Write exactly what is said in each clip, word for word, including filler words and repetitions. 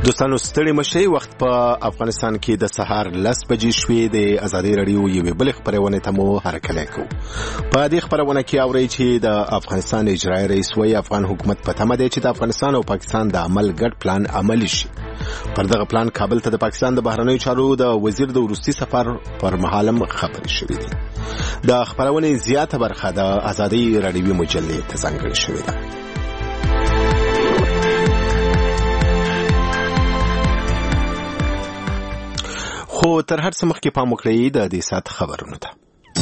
دوستانو ستړي مشي وخت په افغانستان کې د سهار لس بجې شوې د ازادي رادیو یوې بل خبرونه ته مو هرکلی کو. په دې خبرونه کې اوري چې د افغانستان اجرایي رئیس وایي افغان حکومت په تمه دی چې د افغانستان او پاکستان د عمل ګډ پلان عملي شي. پر دغه پلان کابل ته د پاکستان د بهرنیو چارو د وزیر د وروستي سفر پر مهالم خبرې شوې دي. د خبرونه زیاته برخه د ازادي رادیو مجلې ته ځانګړې شوې ده. خو تر هر څه مخکې پام وکړئ د دې سات خبرونو ته.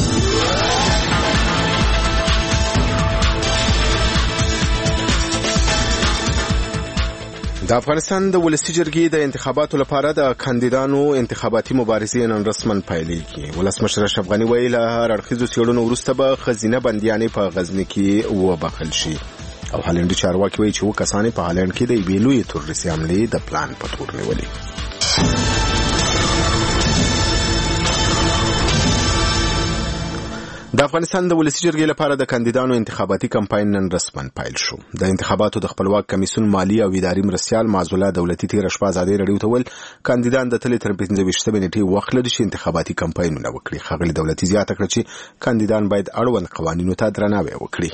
د افغانستان د ولسی جرګې د انتخاباتو لپاره د کاندیدانو انتخاباتي مبارزې نن رسماً پیلېږي. ولسمشر اشرف غني ویلي له هر اړخیزو څېړنو وروسته به ښځینه بندیانې په غزني کې وبخښل شي. او هالنډي چارواکي وایي چې اووه کسانې په هالنډ کې د یوې لویې تروریستي حملې د پلان په تور نیولې. د افغانستان د ولسی جرګې لپاره د کاندیدانو انتخاباتي کمپاین نن رسماً پیل شو. د انتخاباتو د خپلواک کمیسیون مالی او اداري مرستیال معزوله دولتي تیر شپه ازادي رادیو ته ویل کاندیدان د تلې تر پنځه ویشتمې نیټې وخت لري چې انتخاباتي کمپاینونه وکړي. ښاغلي دولتي زیاته کړه چې کاندیدان باید اړوند قوانینو ته درناوی وکړي.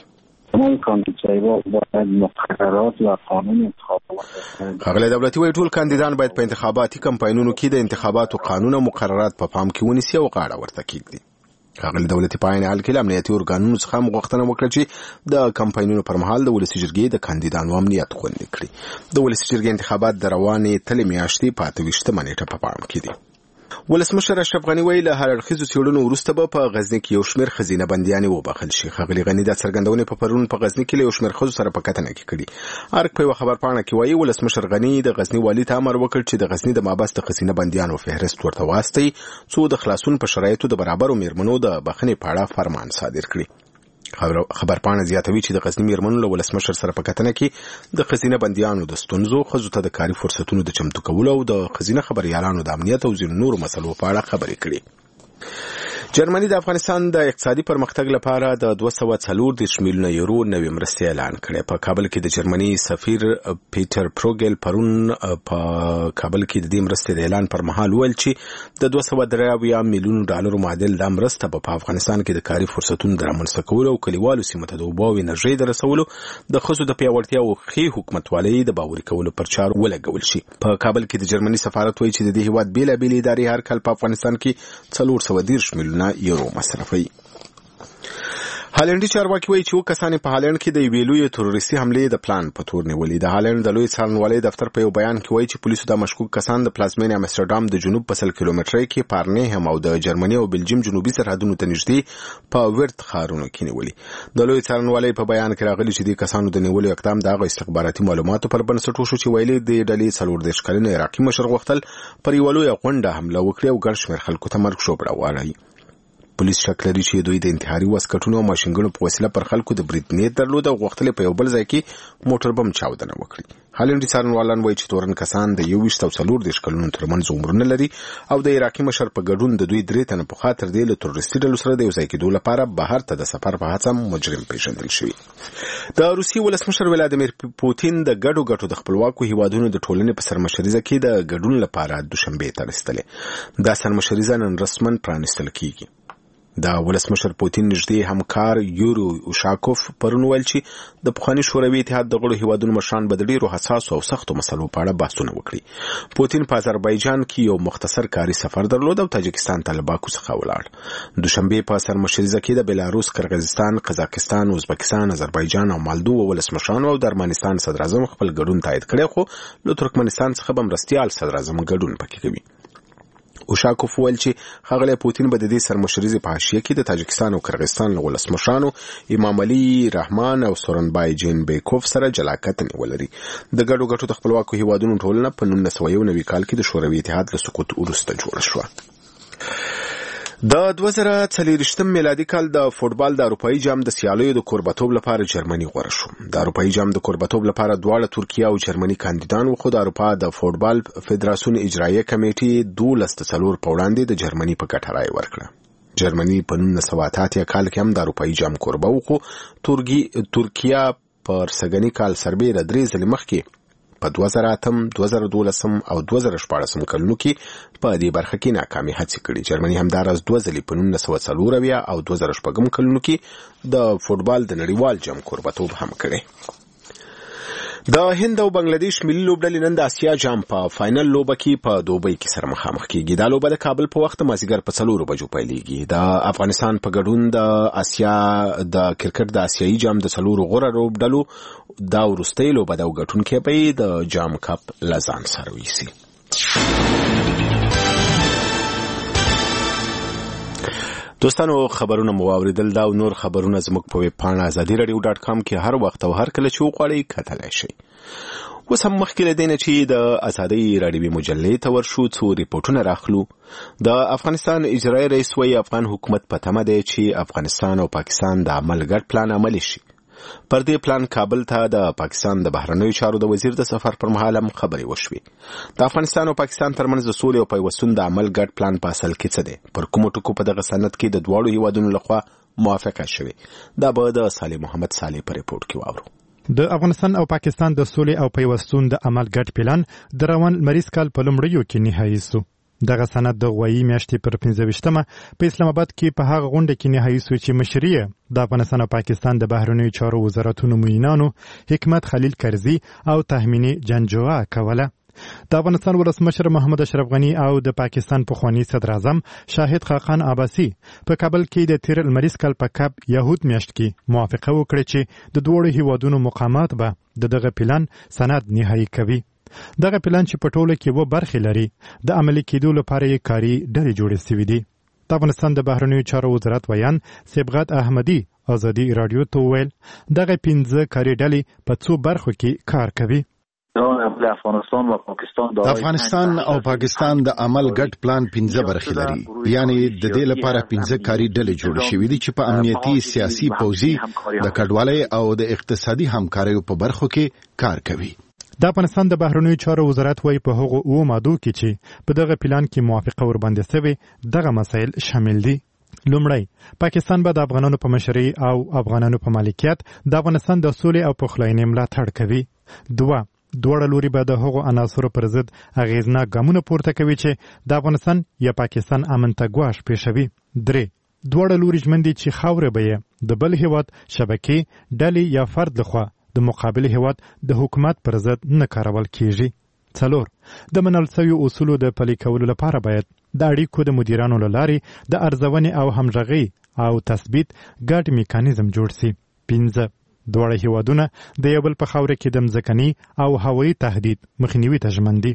ښاغلی دولتي وایي ټول کاندیدان باید په انتخاباتي کمپاینونو کې د انتخاباتو قانون او مقررات په پام کې ونیسي او غاړه ورته کېږدي. ښاغلي دولتي په عین حال کې له امنیتي ارګانونو څخه هم غوښتنه وکړه چې د کمپاینونو پر مهال د ولسي جرګې د کاندیدانو امنیت خوندي کړي. د ولسي جرګې انتخابات د روانې تلې میاشتې په اته ویشتمه نیټه په پام کې دي. ولسمشر اشرف غني ویلي له هر اړخیزو څېړنو وروسته به په غزني کې یو شمېر ښځینه بندیانې وبخښل شي. ښاغلي غني دا څرګندونې په پرون په غزني کې له یو شمېر ښځو سره په کتنه کې کړي. ارګ په یوه خبرپاڼه کې وایي ولسمشر غني د غزني والي ته امر وکړ چې د غزني د مابس د ښځینه بندیانو فهرست ورته واستوي څو د خلاصون په شرایطو د برابرو میرمنو د بخښنې په اړه فرمان صادر کړي. خبرپاڼه زیاتوي چې د غزني میرمنو له ولسمشر سره په کتنه کې د ښځینه بندیانو د ستونزو، ښځو ته د کاري فرصتونو د چمتو کولو او د ښځینه خبریالانو د امنیت او ځینو نورو مسلو په اړه خبرې کړي. جرمني د افغانستان د اقتصادي پرمختګ لپاره د دوه سوه څلور دېرش میلیونه یورو نوې مرستې اعلان کړې. په کابل کې د جرمني سفیر پیټر پروګل پرون په کابل کې د دې مرستې د اعلان پر مهال ویل چې د دوه سوه درې اویا میلیونو ډالرو معادل دا مرسته به په افغانستان کې د کاري فرصتونو د رامنځته کولو او کلیوالو سیمو ته د اوبو او انرژۍ د رسولو، د ښځو د پیاوړتیا او ښې حکومتوالۍ د باوري کولو پر چارو ولګول شي. په کابل کې د جرمني سفارت وایي چې د دې هیواد بېلابېلې ادارې هر کال په افغانستان کې څلور سوه دېرش میلیونه یورو مصرفوي. هالنډي چارواکي وایي چې اووه کسانې په هالنډ کې د یوې لویې تروریستي حملې د پلان په تور نیولې. د هالنډ د لوی څارنوالۍ دفتر په یو بیان کې وایي چې پولیسو د مشکوک کسان د پلازمینې امسټرډام د جنوب په سل کیلومترۍ کې پارنهم او د جرمني او بلجیم جنوبي سرحدونو ته نږدې په ورت ښارونو کې نیولې. د لوی څارنوالۍ په بیان کې راغلي چې د کسانو د نیولو اقدام د هغو استخباراتي معلوماتو پر بنسټ وشو چې ویلي د ډلې څلور دېرش کلن عراقي مشر غوښتل پر یوه لویه غونډه حمله وکړي او ګڼ شمېر خلکو ته مرګ ژوبله وواړوي. پولیس شک لري چې دوی د انتحاري واسکټونو او ماشینګنو په وسیله پر خلکو د برید نیت درلود او غوښتل په یو بل ځای کې موټر بم چاودنه وکړي. هالنډي څارنوالان وایي چې تورن کسان د یو ویشت او څلور دېرش کلونو ترمنځ عمرونه لري او د عراقي مشر په ګډون د دوی درې تنه پخوا تر دې له تروریستي ډلو سره د یو ځای کېدو لپاره بهر ته د سفر په هڅه مجرم پیژندل شوي. د روسیې ولسمشر ولادیمیر پوتین د ګډو ګټو د خپلواکو هیوادونو د ټولنې په سرمشریزه کې د ګډون لپاره دوشنبې ته رسېدلې. دا سرمشریزه نن رسماً پرانیستل کیږي. د ولسمشر پوتین نږدې همکار یورو اوشاکوف پرون ویل چې د پخواني شوروي اتحاد د غړو هیوادونو مشران به د ډېرو حساسو او سختو مسلو په اړه بحثونه وکړي. پوتین په آذربایجان کې یو مختصر کاري سفر درلود او تاجکستان ته له باکو څخه ولاړ. دوشنبې په سرمشریزه کې د بلاروس، قرغیزستان، قزاقستان، ازبکستان، آذربایجان او مالدو ولسمشرانو او د ارمنستان صدراعظم خپل ګډون تایید کړی، خو له ترکمنستان څخه به مرستیال صدراعظم ګډون پکې کوي. اوشاکوف ویل چې ښاغلی پوتین به د دې سرمشریزې په حاشیه کې د تاجکستان او قرغیزستان له ولسمشرانو امام علي رحمان او سورنبای جینبیکوف سره جلا کتنې ولري. د ګډو ګټو د خپلواکو هیوادونو ټولنه په نولس سوه یو نوي کال کې د شوروي اتحاد له سقوط وروسته جوړه شوه. د دوه زره څلېرویشتم میلادي کال د فوټبال د اروپایي جام د سیالیو د کوربتوب لپاره جرمني غوره شو. د اروپایي جام د کوربتوب لپاره دواړه ترکیه او جرمني کاندیدان وو، خو د اروپا د فوټبال فدراسیون اجراییه کمیټې دولس ته څلور په وړاندې د جرمني په ګټه رایه ورکړه. جرمني په نولس سوه اته اتیا کال کې هم د اروپایي جام کوربه و، خو ترکیه پر سږني کال سربېره درې ځلې مخکې په دوه زره اتم دوه زره دولسم او دوه زره شپاړسم کلونو کې په دې برخه کې ناکامي هڅې کړې. جرمني همداراز دوه ځلې په نولس سوه څلور اویا او دوه زره شپږم کلونو کې د فوټبال د نړیوال جام کوربتوب هم کړی. د هند او بنگلاديش ملي لوبډلې نن د آسیا جام په فائنل لوبه کې په دوبۍ کې سره مخامخ کیږي. دا لوبه د کابل په وخت مازیګر په څلورو بجو پیلېږي. د افغانستان په ګډون د آسیا د کرکټ د آسیایي جام د څلورو غوره لوبډلو دا وروستۍ لوبه د ګټونکو په د جام کپ لزان سره ویسي. دوستانو خبرونه مو واوریدل. دا او نور خبرونه زموږ په ویب پاڼه ازادي رادیو ډاټ کام کې هر وخت او هر کله چې وغواړئ کتلی شئ. اوس هم مخکې له دې نه چې د ازادۍ راډیوي مجلې ته ورشو څو ریپورټونه راخلو. د افغانستان اجرایي رئیس وایي افغان حکومت په تمه دی چې افغانستان او پاکستان د عمل ګډ پلان عملي شي. پر دې پلان کابل ته د پاکستان د بهرنیو چارو د وزیر د سفر پر مهال هم خبرې وشوې. د افغانستان او پاکستان ترمنځ د سولې او پیوستون د عمل ګډ پلان په اصل کې څه دی؟ پر کومو ټکو په دغه سند کې د دواړو هیوادونو لخوا موافقه شوې؟ دا به د صالح محمد صالح په ریپورت کې واورو. د افغانستان او پاکستان د سولې او پیوستون د عمل ګډ پلان د روان لمریز کال په لومړیو کې نهایی شو. دغه سند د غوایي میاشتې پر پنځه ویشتمه په اسلام آباد کې په هغه غونډه کې نهایی شو چې مشري د افغانستان او پاکستان د بهرنیو چارو وزارتونو معینانو حکمت خلیل کرزي او تهمینی جنجوعه کوله. د افغانستان ولسمشر محمد اشرف غنی او د پاکستان پخوانی صدر اعظم شاهد خاقان عباسي په کابل کې د تیر لمریز کال په کب یهود میاشت کې موافقه وکړه چې د دوه هیوادونو مقامات به د دغه پلان سند نهایی کوي. دغه پلان چې په ټوله کې و برخې لري د عملي کېدو لپاره یې کاري ډلې جوړې شوې دي. د افغانستان د بهرنیو چارو وزارت ویان صبغت احمدي ازادي رادیو ته وویل دغه پنځه کاري ډلې په څو برخو کې کار کوي. د افغانستان او پاکستان د عمل ګډ پلان پنځه برخې لري، یعنی د دې لپاره پنځه کاري ډلې جوړې شوې دي چې په امنیتي، سیاسي، پوځي، د کډوالۍ او د اقتصادي همکاریو په برخو کې کار کوي. د افغانستان د بهرنیو چارو وزارت وایي په هغو اوو مادو کې چې په دغه پلان کې موافقه ورباندې شوې دغه مسایل شامل دي. لومړی، پاکستان به د افغانانو په مشرۍ او افغانانو په مالکیت د افغانستان د سولې او پخلاینې ملاتړ کوي. دوه، دواړه لوري به د هغو عناصرو پر ضد اغیزناک ګامونه پورته کوي چې د افغانستان یا پاکستان امن ته ګواښ پېښوي. درې، دواړه لوري ژمن دي چې خاوره به یې د بل هیواد شبکې، ډلې یا فرد لخوا د مقابل هیواد د حکومت پر ضد نه کارول کیږي. څلور، د منل شویو اصولو د پلي کولو لپاره باید د اړیکو د مدیرانو له لارې د ارزونې او همغږۍ او تثبیت ګډ میکانیزم جوړ شي. پنځه، دواړه هیوادونه د یو بل په خاوره کې د مځکني او هوایي تهدید مخنیوي ته ژمن دي.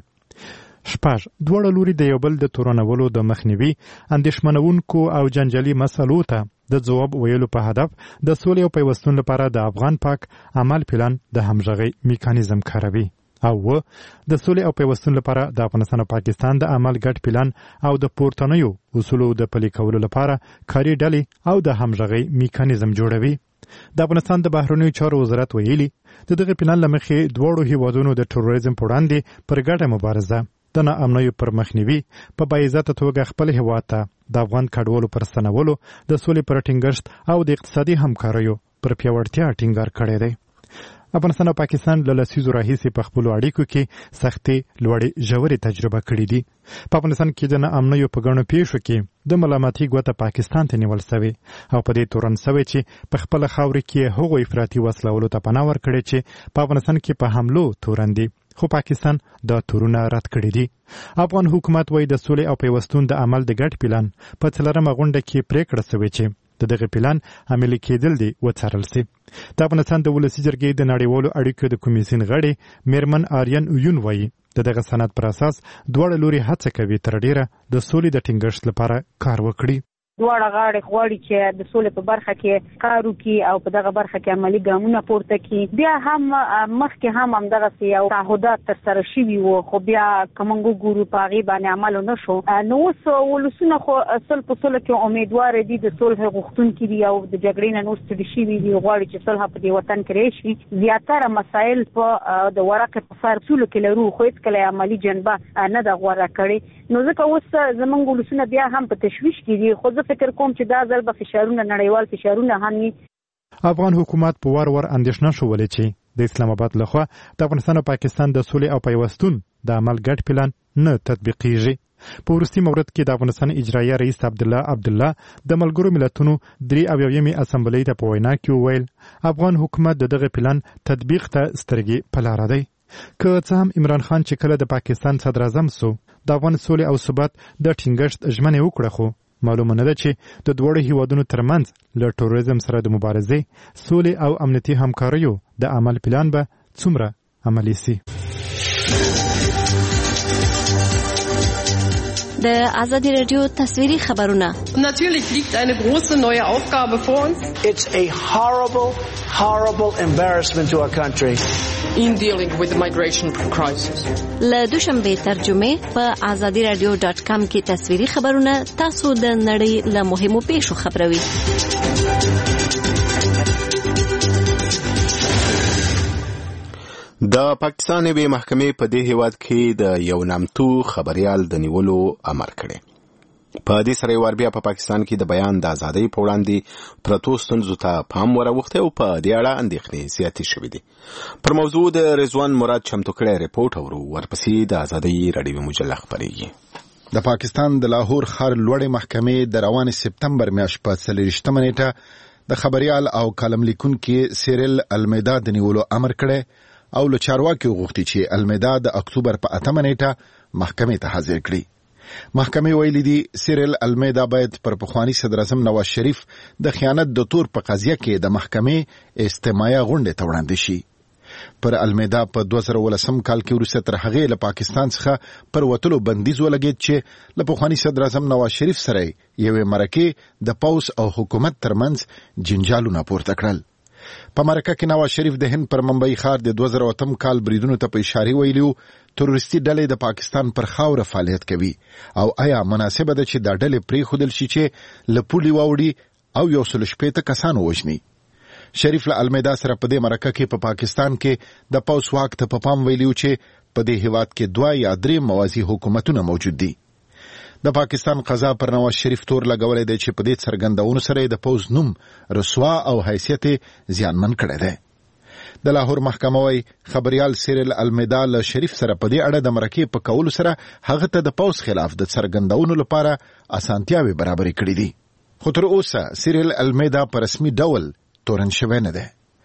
شپږ، دواړه لوري د یو بل د تورنولو د مخنیوي، اندېښمنونکو او جنجالي مسلو ته د ځواب ویلو په هدف د سولې او پیوستون لپاره د افغان پاک عمل پلان د همغږۍ میکانیزم کاروي. او و د سولې او پیوستون لپاره د افغانستان او پاکستان د عمل ګډ پلان او د پورتنیو اصولو د پلي کولو لپاره کاري ډلې او د همغږۍ میکانیزم جوړوي. د افغانستان د بهرنیو چارو وزارت ویلي د دغه پلان له مخې دواړو هیوادونو د تروریزم په وړاندې پر ګډه مبارزه، د ناامنیو پر مخنیوي، په باعزته توګه خپل هیواد ته د افغان کډوالو پر ستنولو، د سولې پر ټینګښت او د اقتصادي همکاریو پر پیاوړتیا ټینګار کړی دی. افغانستان او پاکستان له لسیزو راهیسې په خپلو اړیکو کې سختې، لوړې، ژورې تجربه کړې دي. په افغانستان کې د ناامنیو په ګڼو پیښو کې د ملامتي ګوته پاکستان ته نیول سوې او په دې تورن سوې چې په خپله خاوره کې هغو افراطي وسلولو ته پناه ورکړې چې په افغانستان کې په حملو تورن دي، خو پاکستان دا تورونه رد کړي دي. افغان حکومت وایي د سولې او پیوستون د عمل د ګډ پلان په څلورمه غونډه کې پریکړه شوې چې د دغه پلان عملي کېدل دي وڅارل شي. د افغانستان د ولسي جرګې د نړیوالو اړیکو د کمیسیون غړي میرمن آریان اویون وایي د دغه سند پر اساس دواړه لوري هڅه کوي تر ډیره د سولې د ټینګښت لپاره کار وکړي. دواړه غاړې غواړي چې د سولې په برخه کې کار وکړي او په دغه برخه کې عملي ګامونه پورته کړي. بیا هم مخکې هم همدغه یو تعهدات ترسره شوي وو، خو بیا که موږ وګورو په هغې باندې عمل ونه شو. نو اوس ولسونه خو صلح په صلح کې امیدواره دي، د صلح غوښتونکي دي او د جګړې نه نور ستړي شوي دي، غواړي چې صلح په دې وطن کې راشي. زیاتره مسایل په د ورقې په سر اصولو کې لرو، خو هېڅکله یې عملي جنبه نه ده غوره کړې. نو ځکه اوس زموږ ولسونه بیا هم په تشویش کې دي، خو فکر کوم چې دا ځل به فشارونه، نړیوال فشارونه هم وي. افغان حکومت په وار وار اندېښنه شولې چې د اسلام آباد لخوا د افغانستان او پاکستان د سولې او پیوستون د عمل ګډ پلان نه تطبیقیږي. په وروستي مورد کې د افغانستان اجرایه رئیس عبدالله عبدالله د ملګرو ملتونو درې اویاویمې اسمبلۍ ته په وینا کې وویل افغان حکومت د دغه پلان تطبیق ته سترګې په لاره دی. که څه هم عمران خان چې کله د پاکستان صدر اعظم سو د افغان سولې او ثبات د ټینګښت ژمنه وکړه، خو معلومه نه ده چې د دواړو هیوادونو ترمنځ له ټوریزم سره د مبارزې، سولې او امنیتي همکاریو د عمل پلان به څومره عملي سي. د آزادی رادیو تصویری خبرونه. Natürlich liegt eine große neue Aufgabe vor uns. It's a horrible, horrible embarrassment to our country. In dealing with the migration crisis. له دوشنبه ترجمه په آزادی رادیو ډاټ کام کې تصویری خبرونه تاسو د نړۍ له مهمو پیښو خبروي. د پاکستان یوې محکمې په دې هیواد کې د یو نامتو خبريال د نیولو امر کړی. په دې سره ور بیا په پاکستان کې د بیان د ازادۍ په وړاندې پرتو ستونزو ته پام وراوښتی او په دې اړه اندېښنې زیاتې شوې دي. پر موضوع د رضوان مراد چمتو کړی ریپورت اورو، ورپسې د ازادۍ رادیو مجله خبرېږي. د پاکستان د لاهور ښار لوړې محکمې د روان سپتمبر میاشت په څلوېښتمه نیټه د خبريال او کالم لیکونکي سیریل المیدا د نیولو امر کړی او له چارواکو غوښتي چې المیدا د اکتوبر په اتمه نیټه محکمې ته حاضر کړي. محکمې ویلي دي سیریل المیدا باید پر پخوانی صدر اعظم نواز شریف د خیانت د تور په قضیه کې د محکمې استماعي غونډه ته وړاندې شي. پر المیدا په دوه زره ولسم کال کې وروسته تر هغې له پاکستان څخه پر وتلو بندیز ولګېد چې له پخوانی صدر اعظم نواز شریف سره یوې مرکې د پوس او حکومت ترمنځ جنجالونه پورته کړل. په مرکه کې نواز شریف د هند پر ممبئی ښار د دوه زره اتم کال بریدونو ته په اشاره ویلو تروریستي ډلې د پاکستان پر خاوره فعالیت کوي او آیا مناسبه ده چې دا ډلې پرېښودل شي چې له پولې واوړي او یو سل شپېته کسان ووژني. شریف له المیدا سره په دې مرکه کې په پاکستان کې د پوس واک ته په پام ویلو چې په دې هیواد کې دوه یا درې موازی حکومتونه موجود دي. د پاکستان قضا پر نواز شریف تور لګولې دی چې په دې څرګندونو سره د پوز نوم رسوا او حیثیت زیانمن کړی دی. د لاهور محکمه وايي خبريال سیریل المیدا له شریف سره په دې اړه د مرکې په کولو سره هغه ته د پوز خلاف د څرګندونو لپاره اسانتیاوي برابرې کړې دي. خو تر اوسه سیریل المیدا په رسمي ډول تورن شوی نه دی.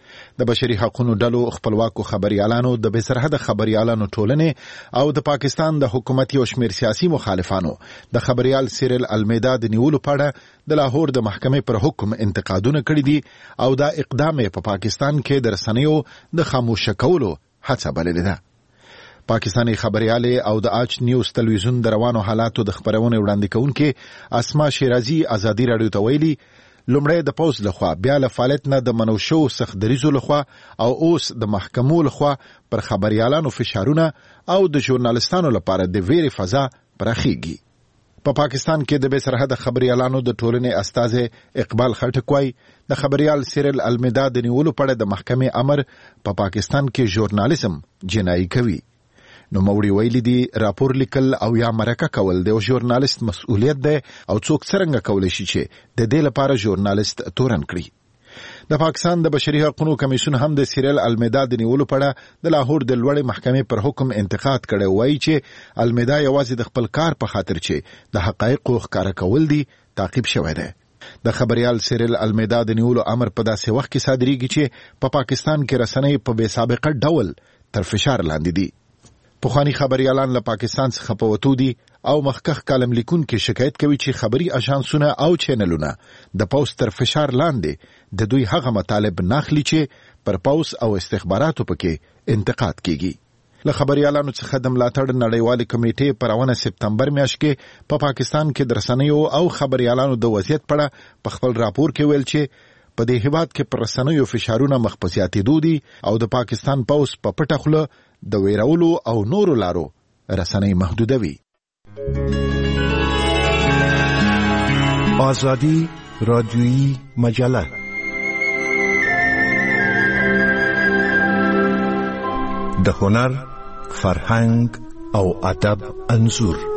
د بشري حقوقو ډلو خپلواکو خبريالانو د بې سرحده خبريالانو ټولنې او د پاکستان د حکومت او شمیر سیاسي مخالفانو د خبريال سیریل المیدا د نیولو په اړه د لاهور د محکمې پر حکم انتقادونه کړي دي او دا اقدام په پاکستان کې د رسنیو د خاموش کولو هڅه بللې ده. پاکستاني خبريال او د آج نیوز تلویزیون د روانو حالاتو د خبرونه وړاندې کوونکې اسما شیرازي ازادي رادیو ته ویلي لومړی د پوز لخوا بیا له فعالیت نه د منوشو سخت دریزو لخوا او اوس د محکمو لخوا پر خبريالانو فشارونه او د ژورنالستانو لپاره د ویرې فضا پراخیږي. په پاکستان کې د بې سرحده خبريالانو د ټولنې استاد اقبال خټک وايي د خبريال سیریل المیدا د نیولو په اړه د محکمې امر په پا پاکستان کې ژورنالیزم جنایي کوي. نو موړي ویلي دي راپور لیکل او یا مرکه کول د ژورنالیست مسؤلیت ده او څوک څنګه کولی شي چې د دې لپاره ژورنالیست تورن کړي. د پاکستان د بشري حقوقو کمیسیون هم د سیریل المیدا د نیولو په اړه د لاهور د لوړې محکمې پر حکم انتقاد کړی، وایي چې المیدا یوازې د خپل کار په خاطر چې د حقایقو ښکاره کول دي تعقیب شوی دی. د خبريال سیریل المیدا د نیولو امر په داسې وخت کې صادریږي چې په پاکستان کې رسنۍ په بې سابقه ډول تر فشار لاندې دي. پخوانی خبريالان له پاکستان څخه په وتو دي او مخکخ کالم لیکونکي شکایت کوي چې خبري اژانسونه او چینلونه د پوس تر فشار لاندې د دوی هغه مطالب ناخلي چې پر پوس او استخباراتو پکې انتقاد کیږي. له خبريالانو څخه د ملاتړ نړیوالې کمیټې په روانه سپتمبر میاشت کې په پا پاکستان کې د رسنیو او خبريالانو د وضعیت په اړه په خپل راپور کې ویل چې په دې هیواد کې پر رسنیو فشارونه مخ په زیاتېدو دي او د پاکستان پوس په پټه خوله د ویرولو او نورو لارو رسنۍ محدودوي. آزادی رادیویی مجله د هنر، فرهنګ او ادب انځور